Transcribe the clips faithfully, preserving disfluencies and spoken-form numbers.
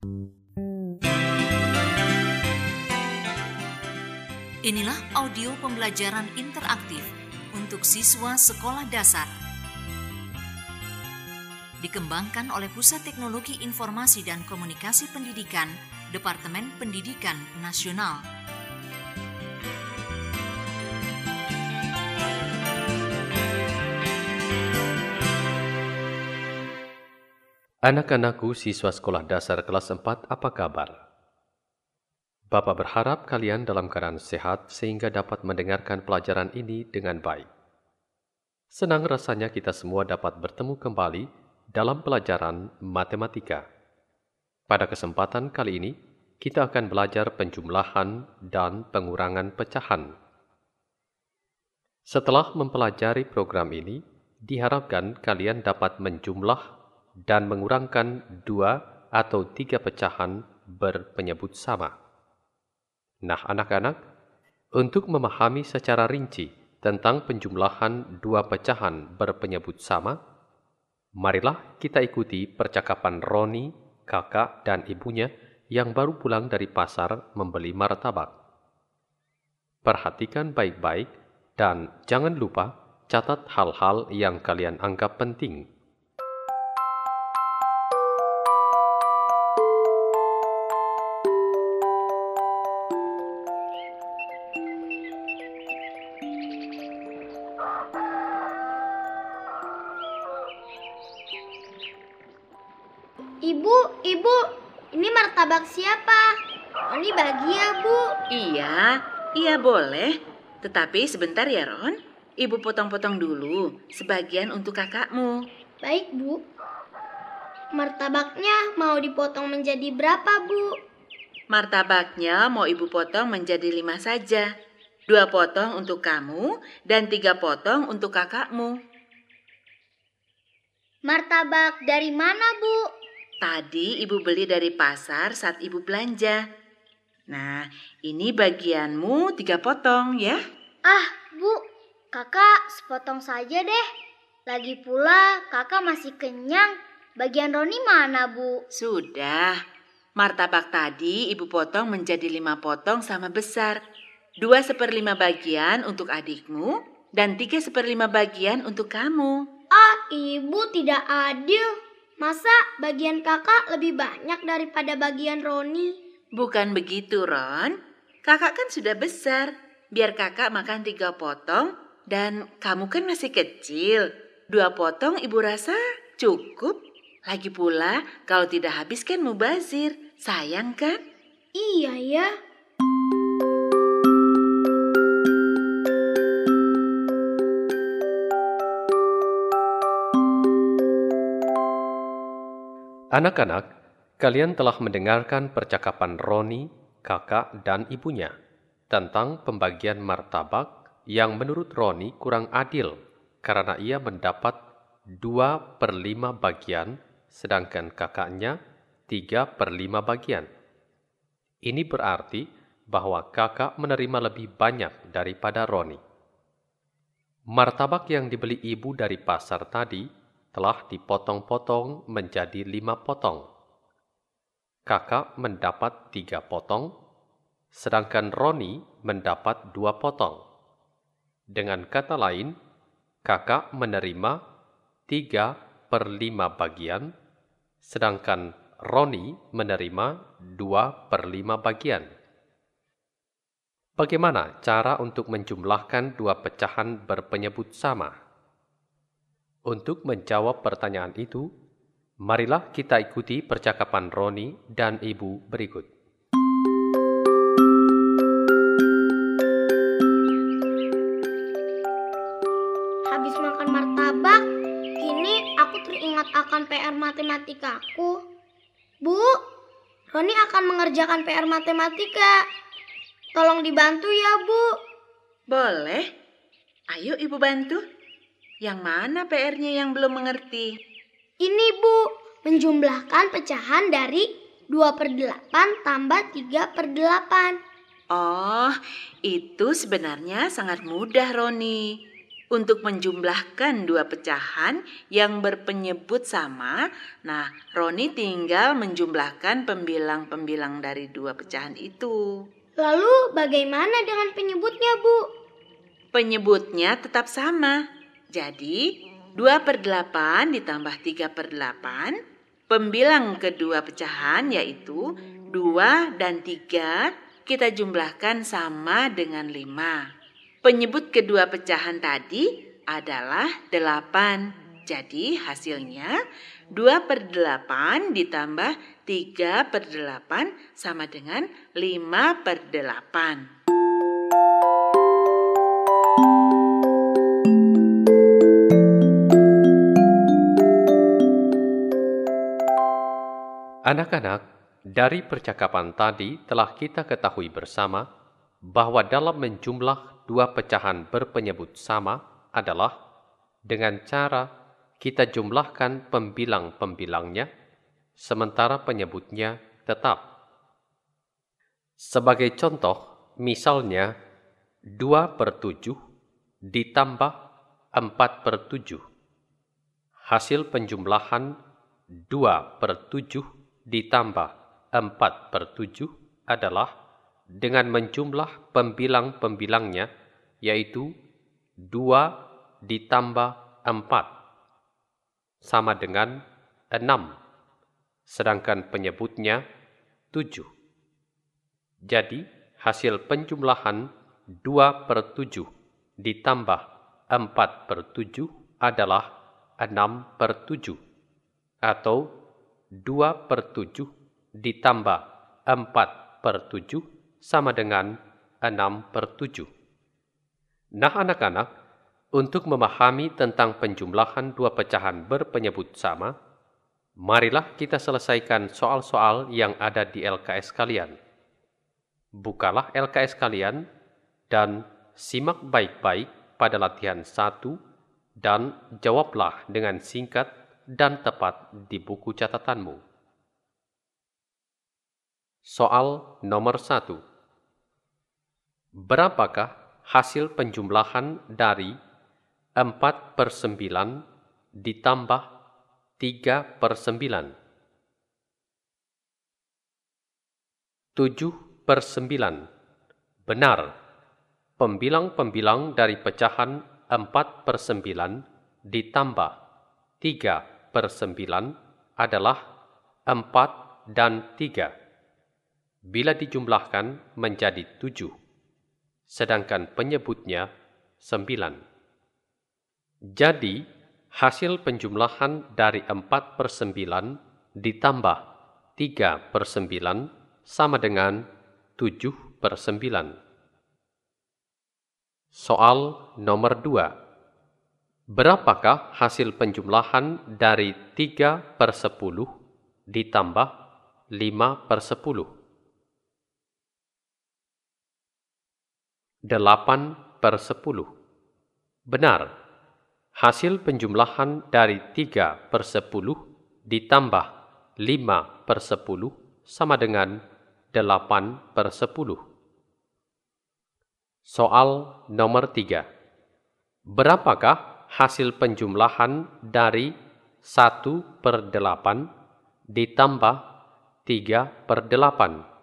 Inilah audio pembelajaran interaktif untuk siswa sekolah dasar. Dikembangkan oleh Pusat Teknologi Informasi dan Komunikasi Pendidikan, Departemen Pendidikan Nasional. Anak-anakku siswa sekolah dasar kelas empat, apa kabar? Bapak berharap kalian dalam keadaan sehat sehingga dapat mendengarkan pelajaran ini dengan baik. Senang rasanya kita semua dapat bertemu kembali dalam pelajaran matematika. Pada kesempatan kali ini, kita akan belajar penjumlahan dan pengurangan pecahan. Setelah mempelajari program ini, diharapkan kalian dapat menjumlah dan mengurangkan dua atau tiga pecahan berpenyebut sama. Nah, anak-anak, untuk memahami secara rinci tentang penjumlahan dua pecahan berpenyebut sama, marilah kita ikuti percakapan Roni, kakak dan ibunya yang baru pulang dari pasar membeli martabak. Perhatikan baik-baik dan jangan lupa catat hal-hal yang kalian anggap penting. Ibu, ibu, ini martabak siapa? Roni bagi ya, Bu. Iya, iya boleh. Tetapi sebentar ya, Ron. Ibu potong-potong dulu, sebagian untuk kakakmu. Baik, Bu. Martabaknya mau dipotong menjadi berapa, Bu? Martabaknya mau ibu potong menjadi lima saja. Dua potong untuk kamu dan tiga potong untuk kakakmu. Martabak dari mana, Bu? Tadi ibu beli dari pasar saat ibu belanja. Nah, ini bagianmu tiga potong ya. Ah, Bu, kakak sepotong saja deh. Lagi pula kakak masih kenyang. Bagian Roni mana, Bu? Sudah. Martabak tadi ibu potong menjadi lima potong sama besar. Dua seperlima bagian untuk adikmu dan tiga seperlima bagian untuk kamu. Ah, Ibu tidak adil. Masa bagian kakak lebih banyak daripada bagian Roni? Bukan begitu, Ron. Kakak kan sudah besar. Biar kakak makan tiga potong dan kamu kan masih kecil. Dua potong ibu rasa cukup. Lagi pula kalau tidak habis kan mubazir. Sayang kan? Iya ya. Anak-anak, kalian telah mendengarkan percakapan Roni, kakak, dan ibunya tentang pembagian martabak yang menurut Roni kurang adil karena ia mendapat dua per lima bagian sedangkan kakaknya tiga per lima bagian. Ini berarti bahwa kakak menerima lebih banyak daripada Roni. Martabak yang dibeli ibu dari pasar tadi telah dipotong-potong menjadi lima potong. Kakak mendapat tiga potong, sedangkan Roni mendapat dua potong. Dengan kata lain, kakak menerima tiga per lima bagian, sedangkan Roni menerima dua per lima bagian. Bagaimana cara untuk menjumlahkan dua pecahan berpenyebut sama? Untuk menjawab pertanyaan itu, marilah kita ikuti percakapan Roni dan Ibu berikut. Habis makan martabak, kini aku teringat akan P R matematikaku. Bu, Roni akan mengerjakan P R matematika. Tolong dibantu ya, Bu. Boleh. Ayo ibu bantu. Yang mana P R-nya yang belum mengerti? Ini, Bu, menjumlahkan pecahan dari dua per delapan tambah tiga per delapan. Oh, itu sebenarnya sangat mudah, Roni. untuk menjumlahkan dua pecahan yang berpenyebut sama. Nah, Roni tinggal menjumlahkan pembilang-pembilang dari dua pecahan itu. Lalu bagaimana dengan penyebutnya, Bu? Penyebutnya tetap sama. Jadi, dua per delapan ditambah tiga per delapan. Pembilang kedua pecahan yaitu dua dan tiga kita jumlahkan sama dengan lima. Penyebut kedua pecahan tadi adalah delapan. Jadi hasilnya dua per delapan ditambah tiga per delapan sama dengan lima per delapan. Anak-anak, dari percakapan tadi telah kita ketahui bersama bahwa dalam menjumlah dua pecahan berpenyebut sama adalah dengan cara kita jumlahkan pembilang-pembilangnya, sementara penyebutnya tetap. Sebagai contoh, misalnya dua per tujuh ditambah empat per tujuh. Hasil penjumlahan dua per tujuh ditambah empat per tujuh adalah dengan menjumlah pembilang-pembilangnya, yaitu dua ditambah empat, sama dengan enam, sedangkan penyebutnya tujuh. Jadi, hasil penjumlahan dua per tujuh ditambah empat per tujuh adalah enam per tujuh, atau dua per tujuh ditambah empat per tujuh sama dengan enam per tujuh. Nah anak-anak, untuk memahami tentang penjumlahan dua pecahan berpenyebut sama, marilah kita selesaikan soal-soal yang ada di L K S kalian. Bukalah L K S kalian dan simak baik-baik pada latihan satu dan jawablah dengan singkat dan tepat di buku catatanmu. Soal nomor satu. Berapakah hasil penjumlahan dari empat per sembilan ditambah tiga per sembilan? tujuh per sembilan. Benar. Pembilang-pembilang dari pecahan empat per sembilan ditambah tiga per sembilan adalah empat dan tiga. Bila dijumlahkan menjadi tujuh. Sedangkan penyebutnya sembilan. Jadi, hasil penjumlahan dari empat per sembilan ditambah tiga per sembilan sama dengan tujuh per sembilan. Soal nomor dua. Berapakah hasil penjumlahan dari tiga per sepuluh ditambah lima per sepuluh? delapan per sepuluh. Benar. Hasil penjumlahan dari tiga per sepuluh ditambah lima per sepuluh sama dengan delapan per sepuluh. Soal nomor tiga. Berapakah hasil penjumlahan dari satu per delapan ditambah tiga per delapan?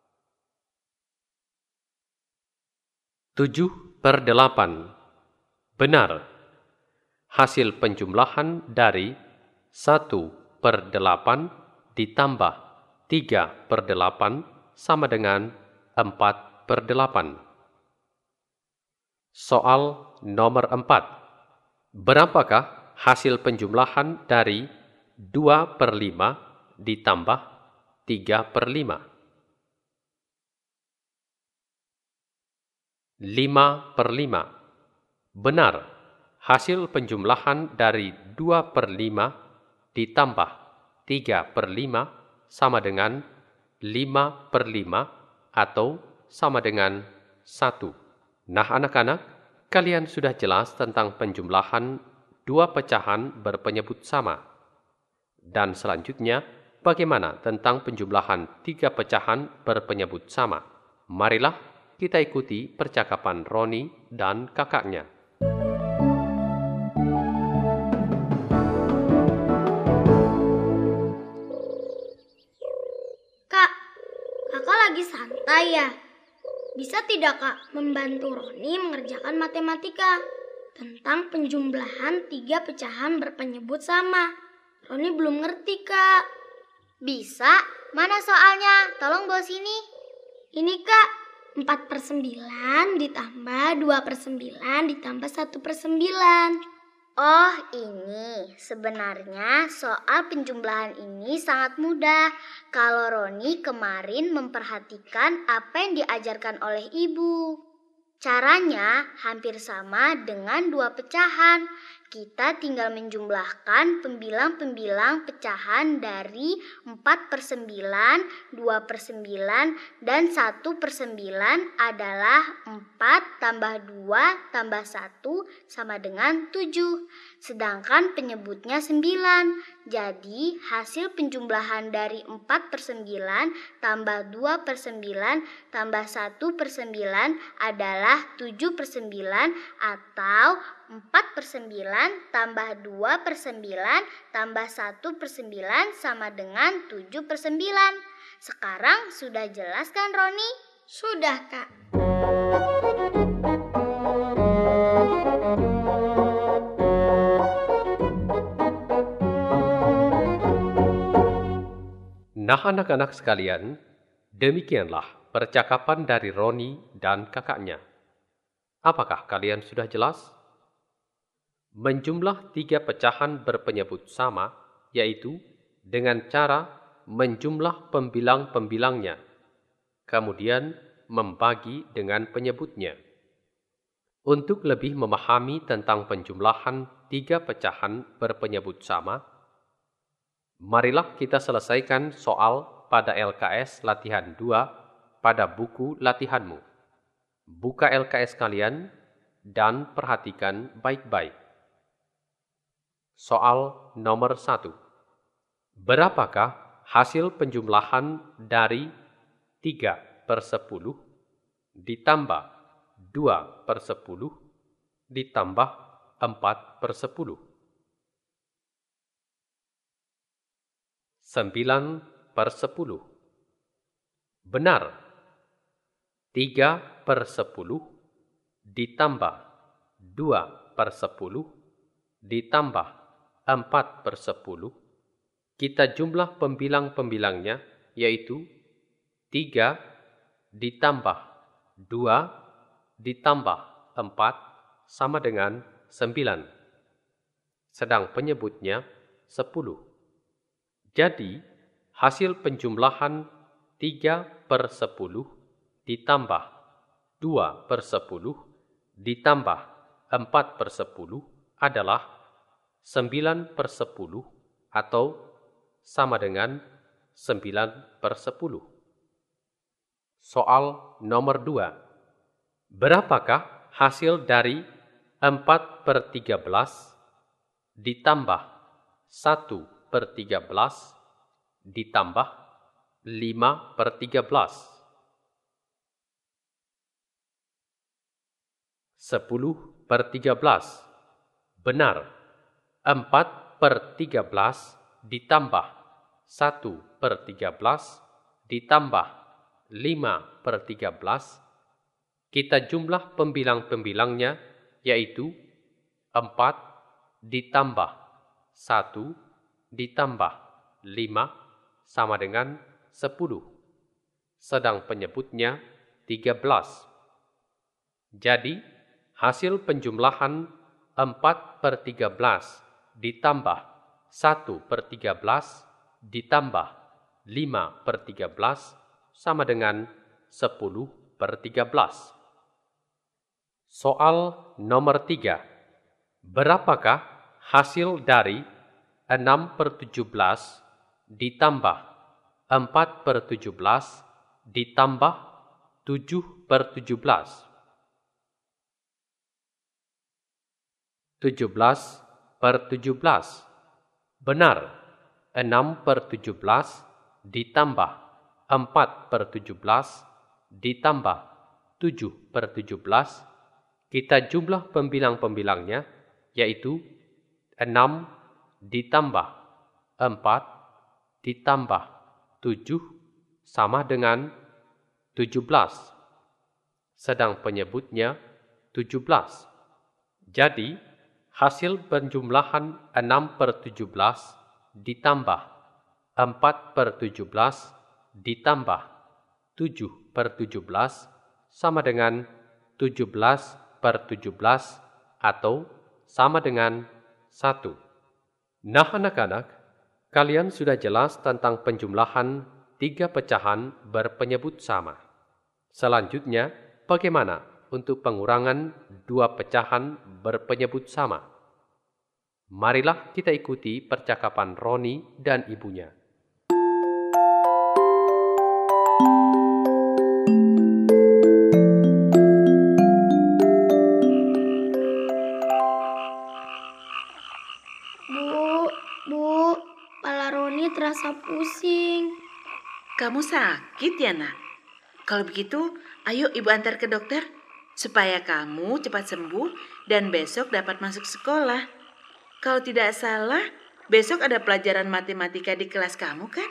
tujuh per delapan. Benar. Hasil penjumlahan dari satu per delapan ditambah tiga per delapan sama dengan empat per delapan. Soal nomor empat. Berapakah hasil penjumlahan dari dua per lima ditambah tiga per lima? lima per lima. Benar. Hasil penjumlahan dari dua per lima ditambah tiga per lima sama dengan lima per lima atau sama dengan satu. Nah anak-anak, kalian sudah jelas tentang penjumlahan dua pecahan berpenyebut sama. Dan selanjutnya, bagaimana tentang penjumlahan tiga pecahan berpenyebut sama? Marilah kita ikuti percakapan Roni dan kakaknya. lagi santai ya. Bisa tidak Kak membantu Roni mengerjakan matematika tentang penjumlahan tiga pecahan berpenyebut sama? Roni belum ngerti Kak. Bisa, mana soalnya? Tolong bawa sini. Ini Kak, empat per sembilan ditambah dua per sembilan ditambah satu per sembilan. Oh ini, sebenarnya soal penjumlahan ini sangat mudah kalau Roni kemarin memperhatikan apa yang diajarkan oleh ibu. Caranya hampir sama dengan dua pecahan. Kita tinggal menjumlahkan pembilang-pembilang pecahan dari empat per sembilan, dua per sembilan, dan satu per sembilan adalah empat tambah dua tambah satu sama dengan tujuh. Sedangkan penyebutnya sembilan. Jadi hasil penjumlahan dari empat per sembilan tambah dua per sembilan tambah satu per sembilan adalah tujuh per sembilan atau empat per sembilan tambah dua per sembilan tambah satu per sembilan sama dengan tujuh per sembilan. Sekarang sudah jelas kan Roni? Sudah Kak. Nah anak-anak sekalian, demikianlah percakapan dari Roni dan kakaknya. Apakah kalian sudah jelas? Menjumlah tiga pecahan berpenyebut sama, yaitu dengan cara menjumlah pembilang-pembilangnya, kemudian membagi dengan penyebutnya. Untuk lebih memahami tentang penjumlahan tiga pecahan berpenyebut sama, marilah kita selesaikan soal pada L K S latihan dua pada buku latihanmu. Buka L K S kalian dan perhatikan baik-baik. Soal nomor satu. Berapakah hasil penjumlahan dari tiga per sepuluh ditambah dua per sepuluh ditambah empat per sepuluh? sembilan per sepuluh. Benar. tiga per sepuluh ditambah dua per sepuluh ditambah empat per sepuluh, kita jumlah pembilang-pembilangnya yaitu tiga ditambah dua ditambah empat sama dengan sembilan. Sedang penyebutnya sepuluh. Jadi, hasil penjumlahan tiga per sepuluh ditambah dua per sepuluh ditambah empat per sepuluh adalah sembilan per sepuluh atau sama dengan sembilan per sepuluh. Soal nomor dua. Berapakah hasil dari empat per tiga belas ditambah satu per tiga belas ditambah lima per tiga belas? sepuluh per tiga belas. Benar. empat per tiga belas ditambah satu per tiga belas ditambah lima per tiga belas. Kita jumlah pembilang-pembilangnya yaitu empat ditambah satu ditambah lima sama dengan sepuluh. Sedang penyebutnya tiga belas. Jadi, hasil penjumlahan empat per tiga belas ditambah satu per tiga belas ditambah lima per tiga belas sama dengan sepuluh per tiga belas. Soal nomor tiga. Berapakah hasil dari enam per tujuh belas ditambah empat per tujuh belas ditambah tujuh per tujuh belas? tujuh belas per tujuh belas. Benar, enam per tujuh belas ditambah empat per tujuh belas ditambah tujuh per tujuh belas. Kita jumlah pembilang-pembilangnya yaitu enam ditambah empat ditambah tujuh sama dengan tujuh belas. Sedang penyebutnya tujuh belas. Jadi, hasil penjumlahan enam per tujuh belas ditambah empat per tujuh belas ditambah tujuh per tujuh belas sama dengan tujuh belas per tujuh belas atau sama dengan satu. Nah anak-anak, kalian sudah jelas tentang penjumlahan tiga pecahan berpenyebut sama. Selanjutnya, bagaimana untuk pengurangan dua pecahan berpenyebut sama? Marilah kita ikuti percakapan Roni dan ibunya. Bu, Bu, kepala Roni terasa pusing. Kamu sakit ya, Nak? Kalau begitu, ayo ibu antar ke dokter supaya kamu cepat sembuh dan besok dapat masuk sekolah. Kalau tidak salah, besok ada pelajaran matematika di kelas kamu kan?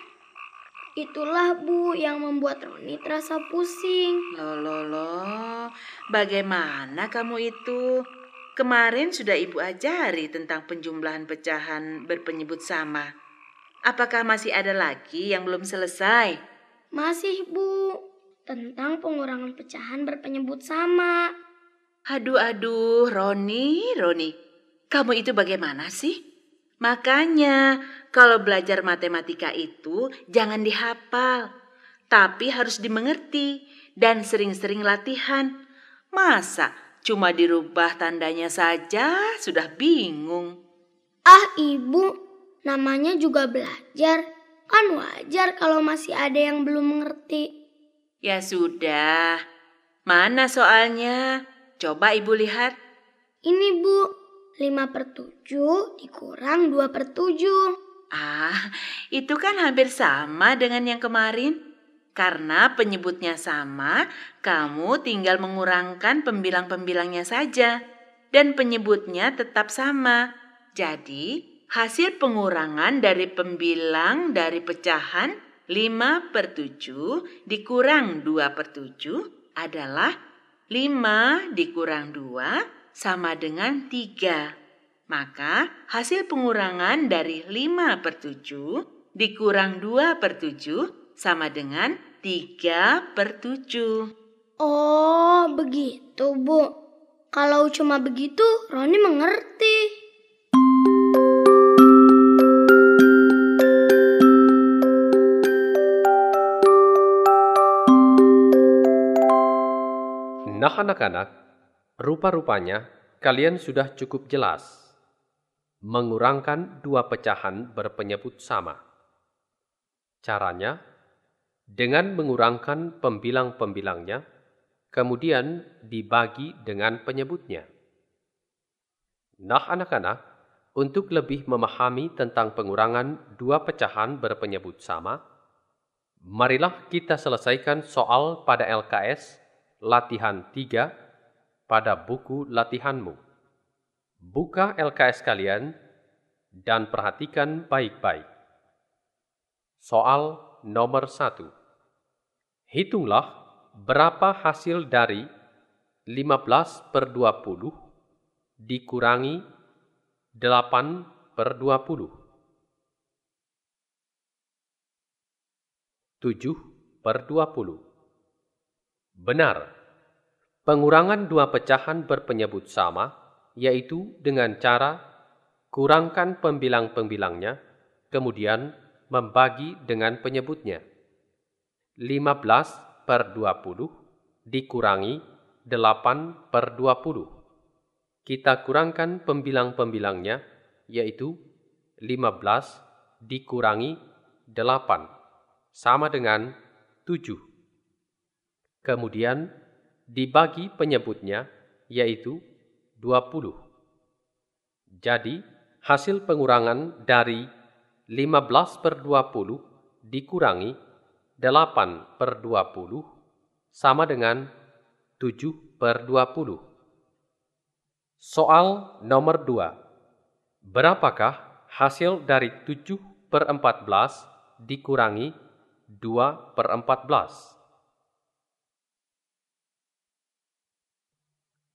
Itulah Bu yang membuat Roni terasa pusing. Loh, loh, loh. Bagaimana kamu itu? Kemarin sudah ibu ajari tentang penjumlahan pecahan berpenyebut sama. Apakah masih ada lagi yang belum selesai? Masih Bu, tentang pengurangan pecahan berpenyebut sama. Aduh, aduh, Roni, Roni. Kamu itu bagaimana sih? Makanya, kalau belajar matematika itu jangan dihafal, tapi harus dimengerti dan sering-sering latihan. Masa cuma dirubah tandanya saja sudah bingung? Ah Ibu, namanya juga belajar. Kan wajar kalau masih ada yang belum mengerti. Ya sudah, mana soalnya? Coba Ibu lihat. Ini Bu, lima per tujuh dikurang dua per tujuh. Ah, itu kan hampir sama dengan yang kemarin. Karena penyebutnya sama, kamu tinggal mengurangkan pembilang-pembilangnya saja. Dan penyebutnya tetap sama. Jadi, hasil pengurangan dari pembilang dari pecahan lima per tujuh dikurang dua per tujuh adalah lima dikurang dua sama dengan tiga. Maka hasil pengurangan dari lima per tujuh dikurang dua per tujuh sama dengan tiga per tujuh. Oh, begitu Bu. Kalau cuma begitu, Roni mengerti. Nah anak-anak, rupa-rupanya kalian sudah cukup jelas mengurangkan dua pecahan berpenyebut sama. Caranya, dengan mengurangkan pembilang-pembilangnya, kemudian dibagi dengan penyebutnya. Nah anak-anak, untuk lebih memahami tentang pengurangan dua pecahan berpenyebut sama, marilah kita selesaikan soal pada L K S latihan tiga pada buku latihanmu. Buka L K S kalian dan perhatikan baik-baik. Soal nomor satu. Hitunglah berapa hasil dari lima belas per dua puluh dikurangi delapan per dua puluh. tujuh per dua puluh. Benar, pengurangan dua pecahan berpenyebut sama, yaitu dengan cara kurangkan pembilang-pembilangnya, kemudian membagi dengan penyebutnya. lima belas per dua puluh dikurangi delapan per dua puluh. Kita kurangkan pembilang-pembilangnya, yaitu lima belas dikurangi delapan, sama dengan tujuh. Kemudian dibagi penyebutnya, yaitu dua puluh. Jadi, hasil pengurangan dari lima belas per dua puluh dikurangi delapan per dua puluh sama dengan tujuh per dua puluh. Soal nomor dua. Berapakah hasil dari tujuh per empat belas dikurangi dua per empat belas?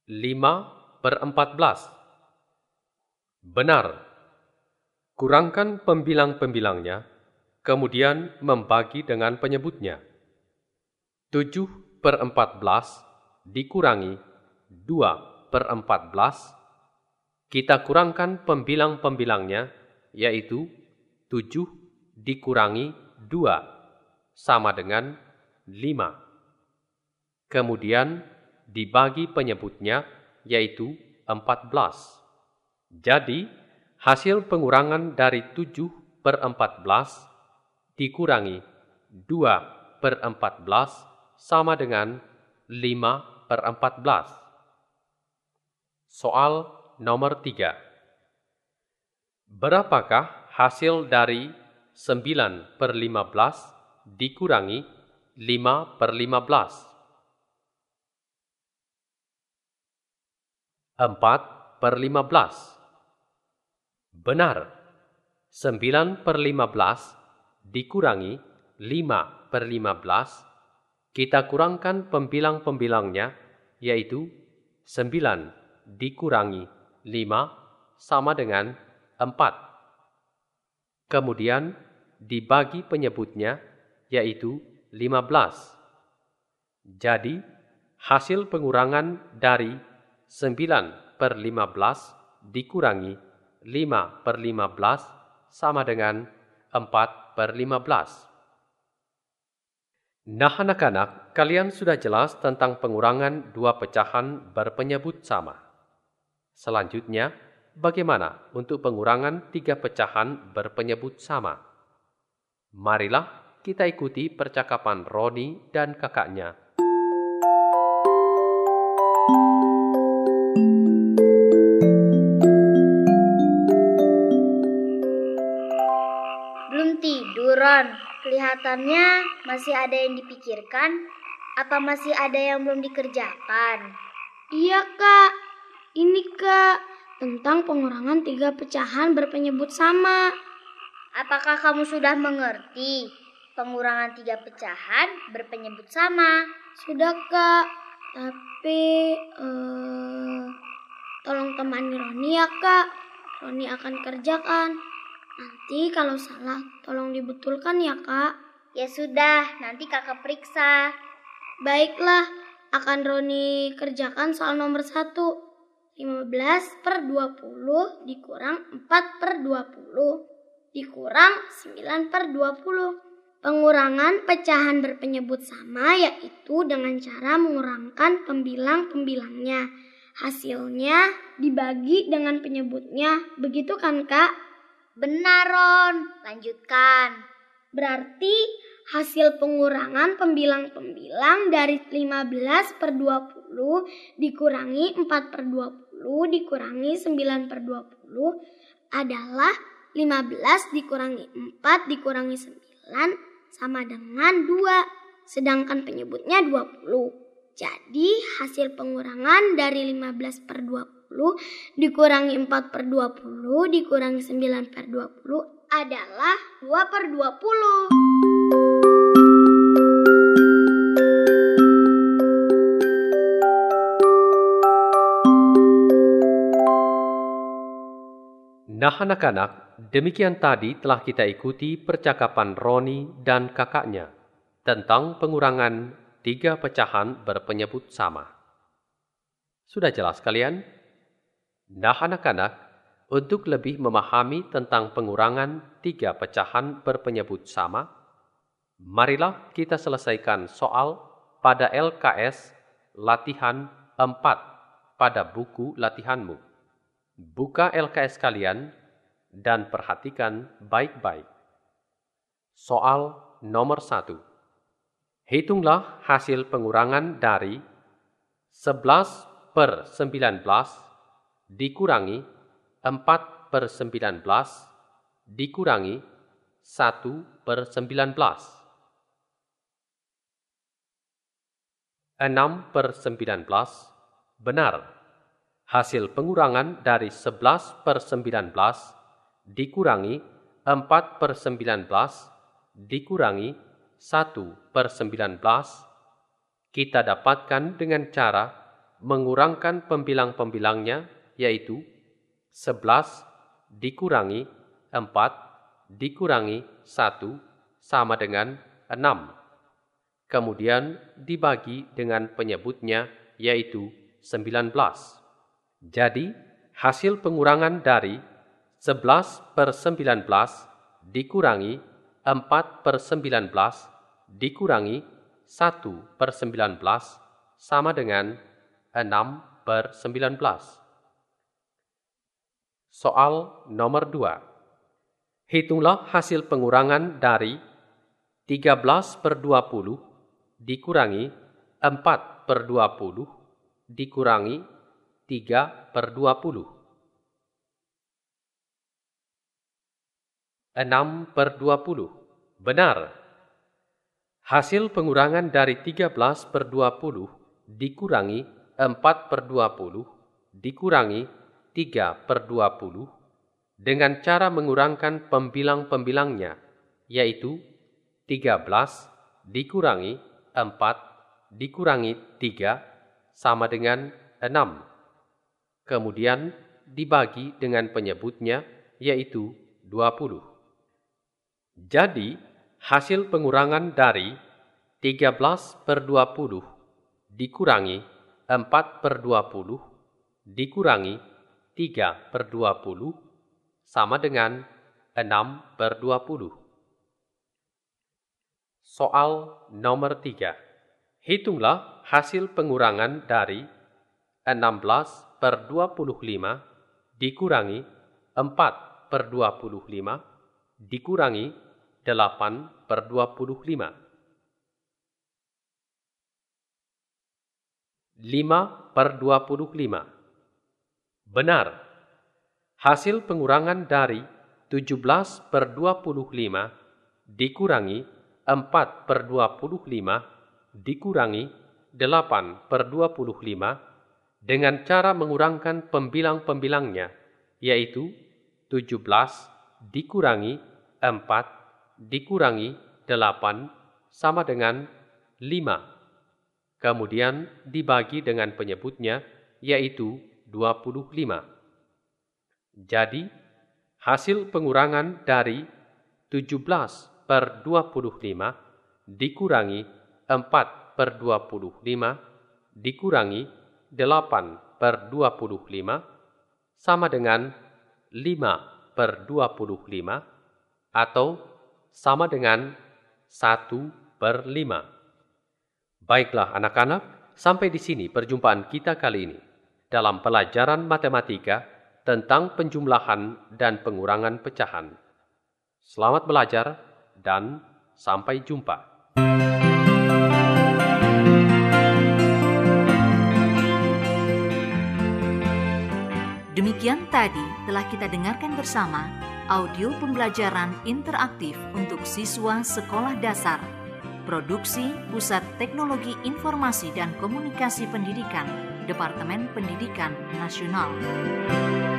lima per empat belas. Benar. Kurangkan pembilang-pembilangnya, kemudian membagi dengan penyebutnya. tujuh per empat belas dikurangi dua per empat belas. Kita kurangkan pembilang-pembilangnya, yaitu tujuh dikurangi dua, sama dengan lima. Kemudian dibagi penyebutnya, yaitu empat belas. Jadi, hasil pengurangan dari tujuh per empat belas dikurangi dua per empat belas sama dengan lima per empat belas. Soal nomor tiga. Berapakah hasil dari sembilan per lima belas dikurangi lima per lima belas? empat per lima belas. Benar. sembilan per lima belas dikurangi lima per lima belas. Kita kurangkan pembilang-pembilangnya, yaitu sembilan dikurangi lima sama dengan empat. Kemudian dibagi penyebutnya, yaitu lima belas. Jadi, hasil pengurangan dari sembilan per lima belas dikurangi lima per lima belas sama dengan empat per lima belas. Nah anak-anak, kalian sudah jelas tentang pengurangan dua pecahan berpenyebut sama. Selanjutnya, bagaimana untuk pengurangan tiga pecahan berpenyebut sama? Marilah kita ikuti percakapan Roni dan kakaknya. Belum tidur, Ron. Kelihatannya masih ada yang dipikirkan. Apa masih ada yang belum dikerjakan? Iya, Kak. Ini, Kak, tentang pengurangan tiga pecahan berpenyebut sama. Apakah kamu sudah mengerti pengurangan tiga pecahan berpenyebut sama? Sudah, Kak. Tapi, eh, tolong temani Roni ya, Kak. Roni akan kerjakan. Nanti kalau salah, tolong dibetulkan ya, Kak. Ya sudah, nanti kakak periksa. Baiklah, akan Roni kerjakan soal nomor satu. lima belas per dua puluh dikurang empat per dua puluh dikurang sembilan per dua puluh. Pengurangan pecahan berpenyebut sama yaitu dengan cara mengurangkan pembilang-pembilangnya. Hasilnya dibagi dengan penyebutnya. Begitu kan, Kak? Benar, Ron. Lanjutkan. Berarti hasil pengurangan pembilang-pembilang dari lima belas per dua puluh dikurangi empat per dua puluh dikurangi sembilan per dua puluh adalah lima belas dikurangi empat dikurangi sembilan sama dengan dua. Sedangkan penyebutnya dua puluh. Jadi hasil pengurangan dari lima belas per dua puluh dikurangi empat per dua puluh dikurangi sembilan per dua puluh adalah dua per dua puluh. Nah anak-anak, demikian tadi telah kita ikuti percakapan Roni dan kakaknya tentang pengurangan tiga pecahan berpenyebut sama. Sudah jelas kalian? Nah anak-anak, untuk lebih memahami tentang pengurangan tiga pecahan berpenyebut sama, marilah kita selesaikan soal pada L K S latihan empat pada buku latihanmu. Buka L K S kalian dan perhatikan baik-baik. Soal nomor satu. Hitunglah hasil pengurangan dari sebelas per sembilan belas dikurangi empat per sembilan belas dikurangi satu per sembilan belas. enam per sembilan belas benar. Hasil pengurangan dari sebelas per sembilan belas dikurangi empat per sembilan belas dikurangi satu per sembilan belas kita dapatkan dengan cara mengurangkan pembilang-pembilangnya, yaitu sebelas dikurangi empat dikurangi satu sama dengan enam. Kemudian dibagi dengan penyebutnya, yaitu sembilan belas. Jadi, hasil pengurangan dari sebelas per sembilan belas dikurangi empat per sembilan belas dikurangi satu per sembilan belas sama dengan enam per sembilan belas. Soal nomor dua. Hitunglah hasil pengurangan dari tiga belas per dua puluh dikurangi empat per dua puluh dikurangi tiga per dua puluh. enam per dua puluh. Benar. Hasil pengurangan dari tiga belas per dua puluh dikurangi empat per dua puluh dikurangi tiga per dua puluh dengan cara mengurangkan pembilang-pembilangnya, yaitu tiga belas dikurangi empat dikurangi tiga sama dengan enam. Kemudian dibagi dengan penyebutnya, yaitu dua puluh. Jadi, hasil pengurangan dari tiga belas per dua puluh dikurangi empat per dua puluh dikurangi tiga per dua puluh sama dengan enam per dua puluh. Soal nomor tiga. Hitunglah hasil pengurangan dari enam belas per dua puluh lima dikurangi empat per dua puluh lima dikurangi delapan per dua puluh lima. lima per dua puluh lima. Benar. Hasil pengurangan dari tujuh belas per dua puluh lima dikurangi empat per dua puluh lima dikurangi delapan per dua puluh lima dengan cara mengurangkan pembilang-pembilangnya, yaitu tujuh belas dikurangi empat dikurangi delapan sama dengan lima. Kemudian dibagi dengan penyebutnya, yaitu dua puluh lima. Jadi, hasil pengurangan dari tujuh belas per dua puluh lima dikurangi empat per dua puluh lima dikurangi delapan per dua puluh lima sama dengan lima per dua puluh lima atau sama dengan satu per lima. Baiklah anak-anak, sampai di sini perjumpaan kita kali ini dalam pelajaran matematika tentang penjumlahan dan pengurangan pecahan. Selamat belajar dan sampai jumpa. Demikian tadi telah kita dengarkan bersama audio pembelajaran interaktif untuk siswa sekolah dasar. Produksi Pusat Teknologi Informasi dan Komunikasi Pendidikan, Departemen Pendidikan Nasional.